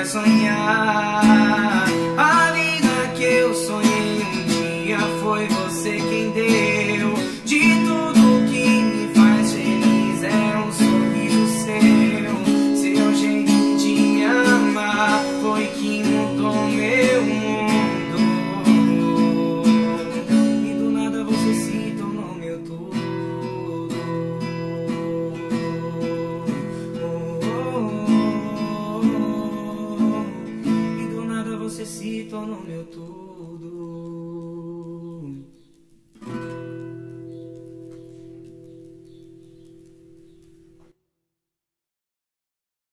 sonhar. A vida que eu sonhei um dia foi você quem deu. De tudo que me faz feliz é um sorriso seu. Seu jeito de me amar foi que mudou meu mundo. E do nada você se tornou meu tudo. E do nada você se tornou meu tudo.